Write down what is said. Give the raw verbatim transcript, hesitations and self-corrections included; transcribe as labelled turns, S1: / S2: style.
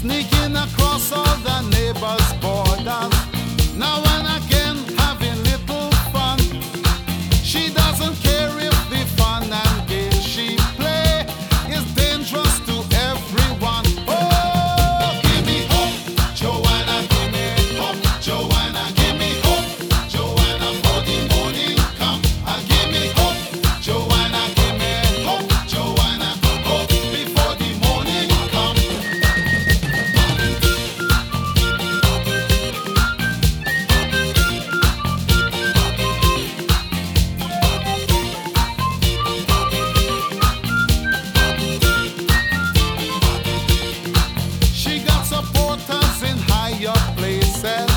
S1: sneaking across all the neighbors' borders. Now and again, having little fun. She doesn't care if the fun and game she play is dangerous to everyone. Oh, give me hope, Joanna, give me hope, Joanna, give me hope, Joanna, for the morning come. Ah, give me hope, Joanna, give me hope, Joanna, hope before the morning come. She got supporters in higher places.